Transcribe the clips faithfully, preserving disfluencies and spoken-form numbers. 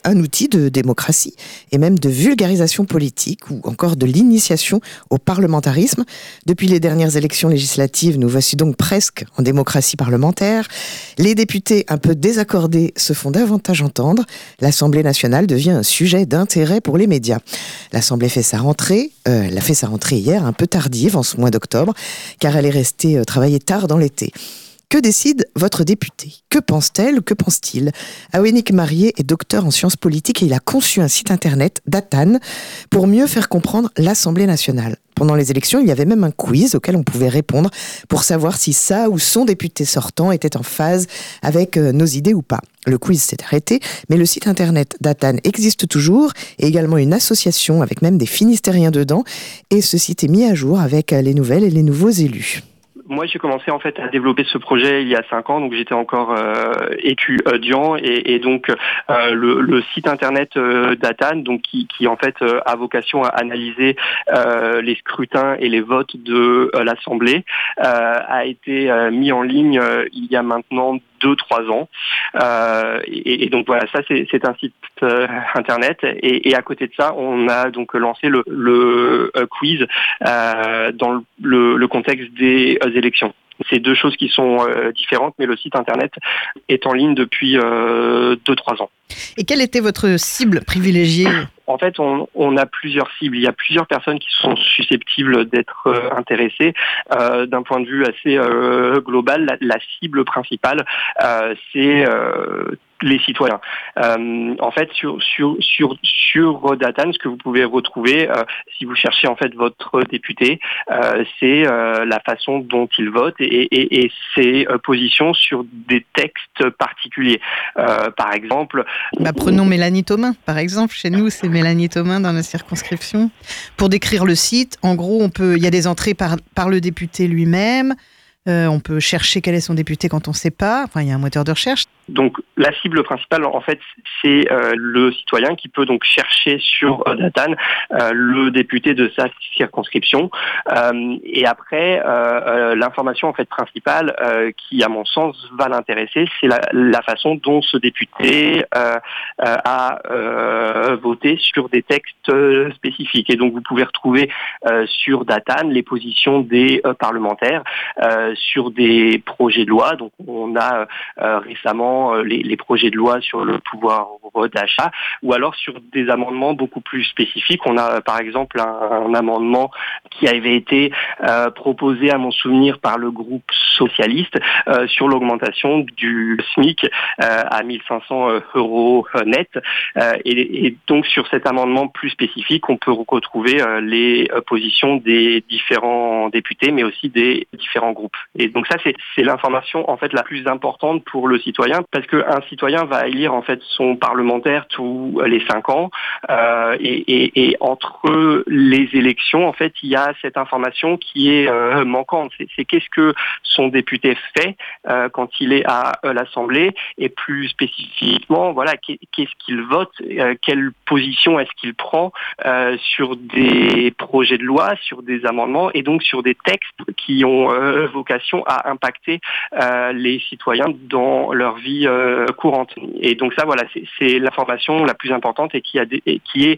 un outil de démocratie et même de vulgarisation politique ou encore de l'initiation au parlementarisme. Depuis les dernières élections législatives, nous voici donc presque en démocratie parlementaire. Les députés un peu désaccordés se font davantage entendre. L'Assemblée nationale devient un sujet d'intérêt pour les médias. L'Assemblée fait sa rentrée, euh, elle a fait sa rentrée hier, un peu tardive en ce mois d'octobre, car elle est restée euh, travailler tard dans l'été. Que décide votre député ? Que pense-t-elle ? Que pense-t-il ? Awenik Marié est docteur en sciences politiques et il a conçu un site internet, Datan, pour mieux faire comprendre l'Assemblée nationale. Pendant les élections, il y avait même un quiz auquel on pouvait répondre pour savoir si sa ou son député sortant était en phase avec nos idées ou pas. Le quiz s'est arrêté, mais le site internet Datan existe toujours et également une association avec même des Finistériens dedans. Et ce site est mis à jour avec les nouvelles et les nouveaux élus. Moi, j'ai commencé en fait à développer ce projet il y a cinq ans, donc j'étais encore euh, étudiant et, et donc euh, le, le site internet euh, Datan, donc qui, qui en fait euh, a vocation à analyser euh, les scrutins et les votes de euh, l'Assemblée, euh, a été euh, mis en ligne euh, il y a maintenant deux trois ans euh, et, et donc voilà, ça c'est, c'est un site euh, internet et, et à côté de ça on a donc lancé le, le euh, quiz euh, dans le, le, le contexte des euh, élections. C'est deux choses qui sont euh, différentes, mais le site internet est en ligne depuis euh, deux trois ans. Et quelle était votre cible privilégiée ? En fait, on, on a plusieurs cibles. Il y a plusieurs personnes qui sont susceptibles d'être euh, intéressées. Euh, d'un point de vue assez euh, global, la, la cible principale, euh, c'est euh, les citoyens. Euh, en fait, sur sur sur sur Datan, ce que vous pouvez retrouver, euh, si vous cherchez en fait votre député, euh, c'est euh, la façon dont il vote et, et, et ses euh, positions sur des textes particuliers. Euh, par exemple, bah, prenons Mélanie Thomain, par exemple. Chez nous, c'est Mélanie Thomain dans la circonscription. Pour décrire le site, en gros, on peut, il y a des entrées par par le député lui-même. Euh, on peut chercher quel est son député quand on ne sait pas. Enfin, il y a un moteur de recherche. Donc, la cible principale, en fait, c'est euh, le citoyen qui peut donc chercher sur euh, Datan euh, le député de sa circonscription. Euh, et après, euh, euh, l'information en fait principale, euh, qui, à mon sens, va l'intéresser, c'est la, la façon dont ce député euh, euh, a euh, voté sur des textes euh, spécifiques. Et donc, vous pouvez retrouver euh, sur Datan les positions des euh, parlementaires euh, sur des projets de loi. Donc, on a euh, récemment Les, les projets de loi sur le pouvoir d'achat ou alors sur des amendements beaucoup plus spécifiques. On a par exemple un, un amendement qui avait été euh, proposé à mon souvenir par le groupe socialiste euh, sur l'augmentation du SMIC euh, à mille cinq cents euros net. Euh, et, et donc sur cet amendement plus spécifique, on peut retrouver euh, les positions des différents députés, mais aussi des différents groupes. Et donc ça, c'est, c'est l'information en fait la plus importante pour le citoyen, parce qu'un citoyen va élire en fait son parlementaire tous les cinq ans euh, et, et, et entre les élections, en fait, il y a cette information qui est euh, manquante. C'est, c'est qu'est-ce que son député fait euh, quand il est à euh, l'Assemblée et plus spécifiquement, voilà, qu'est-ce qu'il vote, euh, quelle position est-ce qu'il prend euh, sur des projets de loi, sur des amendements et donc sur des textes qui ont euh, vocation à impacter euh, les citoyens dans leur vie Euh, courante. Et donc ça, voilà, c'est, c'est l'information la plus importante et qui, a des, et qui est,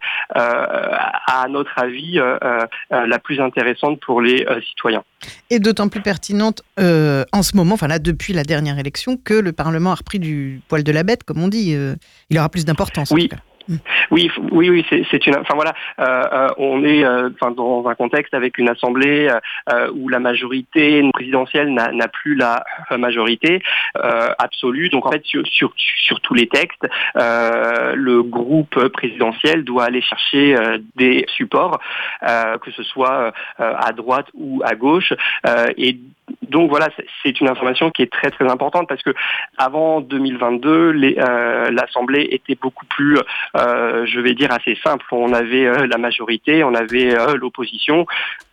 euh, à notre avis, euh, euh, la plus intéressante pour les euh, citoyens. Et d'autant plus pertinente euh, en ce moment, enfin là, depuis la dernière élection, que le Parlement a repris du poil de la bête, comme on dit. Euh, il aura plus d'importance, oui. en tout cas. Oui, oui, oui, c'est, c'est une. Enfin voilà, euh, on est euh, enfin, dans un contexte avec une assemblée euh, où la majorité présidentielle n'a, n'a plus la majorité euh, absolue. Donc en fait, sur sur, sur tous les textes, euh, le groupe présidentiel doit aller chercher euh, des supports, euh, que ce soit euh, à droite ou à gauche, euh, et donc voilà, c'est une information qui est très très importante parce que avant deux mille vingt-deux, les, euh, l'Assemblée était beaucoup plus, euh, je vais dire, assez simple. On avait euh, la majorité, on avait euh, l'opposition.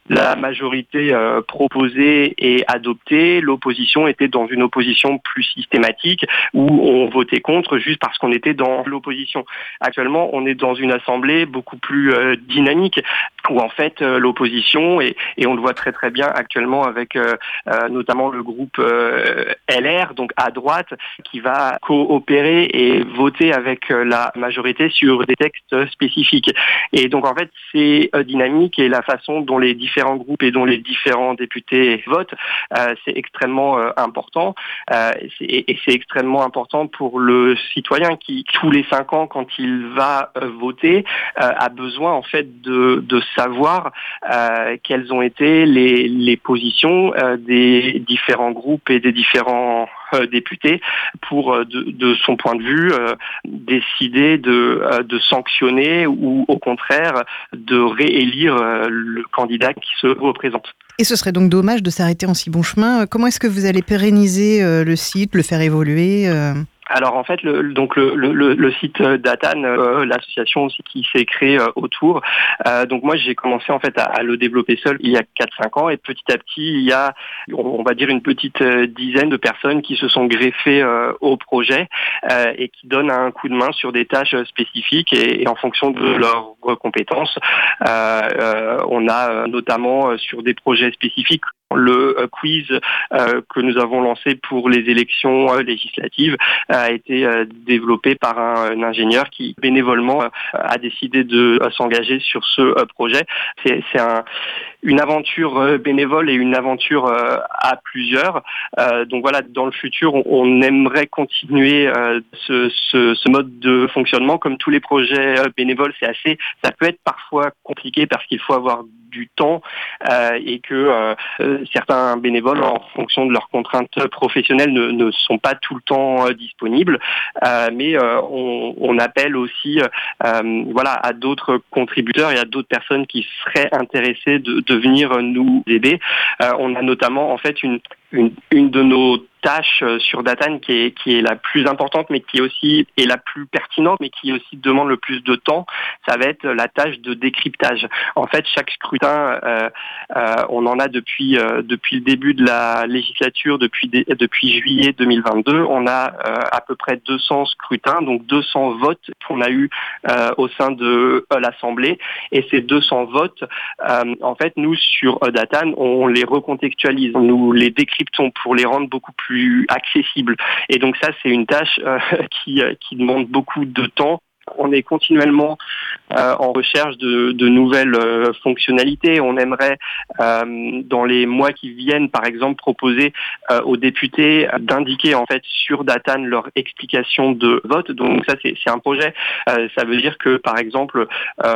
la majorité euh, proposée et adoptée, l'opposition était dans une opposition plus systématique où on votait contre juste parce qu'on était dans l'opposition. Actuellement, on est dans une assemblée beaucoup plus euh, dynamique où en fait euh, l'opposition, et, et on le voit très très bien actuellement avec euh, euh, notamment le groupe euh, L R, donc à droite, qui va coopérer et voter avec euh, la majorité sur des textes spécifiques. Et donc en fait c'est euh, dynamique et la façon dont les différents groupes et dont les différents députés votent, euh, c'est extrêmement euh, important. Euh, c'est, et c'est extrêmement important pour le citoyen qui, tous les cinq ans, quand il va euh, voter, euh, a besoin en fait de, de savoir euh, quelles ont été les, les positions euh, des différents groupes et des différents euh, députés pour, euh, de, de son point de vue, euh, décider de, euh, de sanctionner ou au contraire de réélire euh, le candidat qui se représente. Et ce serait donc dommage de s'arrêter en si bon chemin. Comment est-ce que vous allez pérenniser euh, le site, le faire évoluer euh... Alors en fait, le, donc le, le, le site Datane, euh, l'association aussi qui s'est créée euh, autour. Euh, donc moi j'ai commencé en fait à, à le développer seul il y a quatre cinq ans et petit à petit il y a, on va dire une petite euh, dizaine de personnes qui se sont greffées euh, au projet euh, et qui donnent un coup de main sur des tâches spécifiques et, et en fonction de leurs compétences. Euh, euh, on a notamment sur des projets spécifiques le euh, quiz euh, que nous avons lancé pour les élections euh, législatives a été euh, développé par un, un ingénieur qui bénévolement euh, a décidé de euh, s'engager sur ce euh, projet. C'est, c'est un, une aventure euh, bénévole et une aventure euh, à plusieurs. Euh, donc voilà, dans le futur, on, on aimerait continuer euh, ce, ce, ce mode de fonctionnement. Comme tous les projets euh, bénévoles, c'est assez, ça peut être parfois compliqué parce qu'il faut avoir du temps euh, et que euh, certains bénévoles, en fonction de leurs contraintes professionnelles, ne, ne sont pas tout le temps euh, disponibles. Euh, mais euh, on, on appelle aussi euh, voilà, à d'autres contributeurs et à d'autres personnes qui seraient intéressées de, de venir nous aider. Euh, on a notamment en fait une, une, une de nos tâche sur Datane qui est, qui est la plus importante, mais qui est aussi est la plus pertinente, mais qui aussi demande le plus de temps, ça va être la tâche de décryptage. En fait, chaque scrutin, euh, euh, on en a depuis euh, depuis le début de la législature, depuis depuis juillet deux mille vingt-deux, on a euh, à peu près deux cents scrutins, donc deux cents votes qu'on a eu euh, au sein de euh, l'Assemblée, et ces deux cents votes, euh, en fait, nous sur euh, Datane, on les recontextualise, nous les décryptons pour les rendre beaucoup plus plus accessible. Et donc ça, c'est une tâche euh, qui, qui demande beaucoup de temps. On est continuellement euh, en recherche de, de nouvelles euh, fonctionnalités. On aimerait, euh, dans les mois qui viennent, par exemple, proposer euh, aux députés d'indiquer en fait sur Datane leur explication de vote. Donc ça, c'est, c'est un projet. Euh, ça veut dire que, par exemple,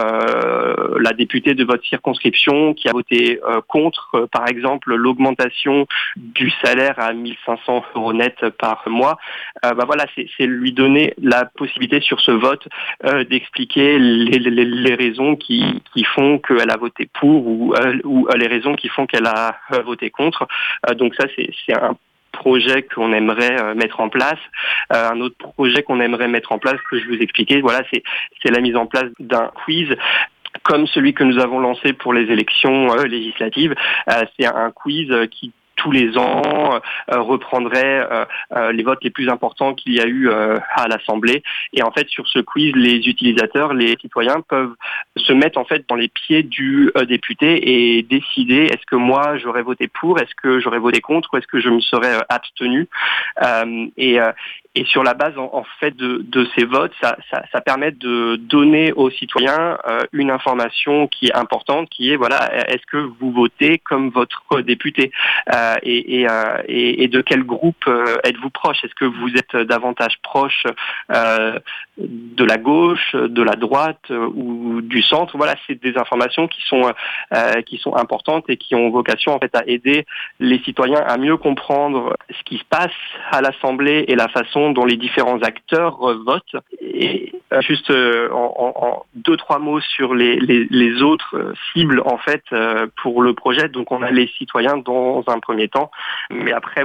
euh, la députée de votre circonscription qui a voté euh, contre, euh, par exemple, l'augmentation du salaire à mille cinq cents euros net par mois, euh, bah voilà, c'est, c'est lui donner la possibilité sur ce vote Euh, d'expliquer les, les, les raisons qui, qui font qu'elle a voté pour ou, euh, ou euh, les raisons qui font qu'elle a euh, voté contre. Euh, donc ça, c'est, c'est un projet qu'on aimerait euh, mettre en place. Euh, un autre projet qu'on aimerait mettre en place, que je vous expliquais, voilà, c'est, c'est la mise en place d'un quiz comme celui que nous avons lancé pour les élections euh, législatives. Euh, c'est un quiz qui tous les ans euh, reprendrait euh, euh, les votes les plus importants qu'il y a eu euh, à l'Assemblée. Et en fait, sur ce quiz, les utilisateurs, les citoyens peuvent se mettre en fait dans les pieds du euh, député et décider est-ce que moi j'aurais voté pour, est-ce que j'aurais voté contre, ou est-ce que je me serais euh, abstenu. Euh, et, euh, et sur la base en, en fait de, de ces votes, ça, ça, ça permet de donner aux citoyens euh, une information qui est importante, qui est voilà, est-ce que vous votez comme votre député euh, et, et, euh, et, et de quel groupe euh, êtes-vous proche? Est-ce que vous êtes davantage proche euh, de la gauche, de la droite euh, ou du centre? Voilà, c'est des informations qui sont euh, qui sont importantes et qui ont vocation en fait à aider les citoyens à mieux comprendre ce qui se passe à l'Assemblée et la façon dont les différents acteurs euh, votent. Et euh, juste euh, en, en deux trois mots sur les les, les autres euh, cibles en fait euh, pour le projet. Donc on a les citoyens dans un premier temps, mais après voilà,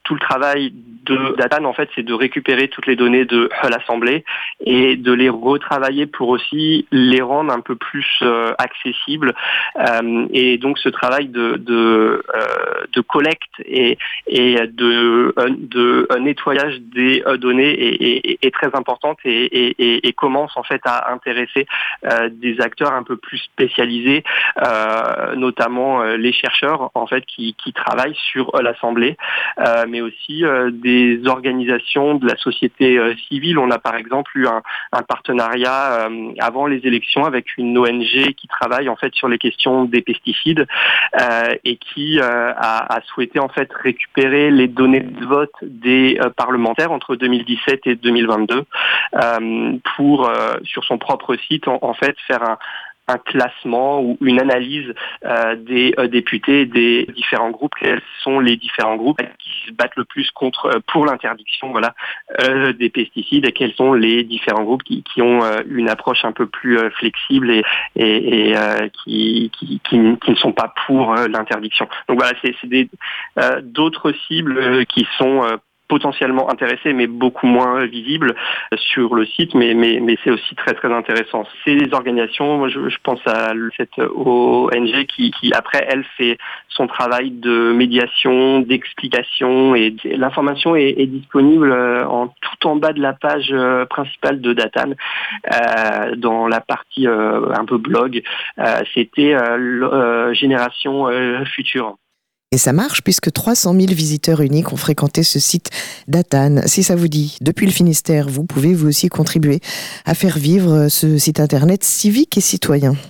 tout le travail de Datan, en fait, c'est de récupérer toutes les données de l'Assemblée et de les retravailler pour aussi les rendre un peu plus euh, accessibles. Euh, et donc, ce travail de de, euh, de collecte et, et de, de, de nettoyage des données est, est, est très importante et, et, et commence en fait à intéresser euh, des acteurs un peu plus spécialisés, euh, notamment euh, les chercheurs en fait qui, qui travaillent sur euh, l'Assemblée, euh, mais aussi euh, des organisations de la société euh, civile. On a par exemple eu un, un partenariat euh, avant les élections avec une O N G qui travaille en fait sur les questions des pesticides euh, et qui euh, a, a souhaité en fait récupérer les données de vote des euh, parlementaires entre deux mille dix-sept et deux mille vingt-deux euh, pour euh, sur son propre site en, en fait faire un un classement ou une analyse euh, des euh, députés des différents groupes, quels sont les différents groupes qui se battent le plus contre euh, pour l'interdiction voilà euh, des pesticides et quels sont les différents groupes qui, qui ont euh, une approche un peu plus euh, flexible et, et, et euh, qui, qui, qui, qui ne sont pas pour euh, l'interdiction. Donc voilà, c'est, c'est des, euh, d'autres cibles euh, qui sont euh, potentiellement intéressés, mais beaucoup moins visibles sur le site, mais, mais, mais c'est aussi très très intéressant. C'est des organisations, moi je, je pense à cette O N G qui, qui après elle fait son travail de médiation, d'explication et l'information est, est disponible en tout en bas de la page principale de Datan, euh, dans la partie euh, un peu blog. Euh, c'était euh, euh, Génération euh, Future. Et ça marche puisque trois cent mille visiteurs uniques ont fréquenté ce site Datan. Si ça vous dit, depuis le Finistère, vous pouvez vous aussi contribuer à faire vivre ce site internet civique et citoyen.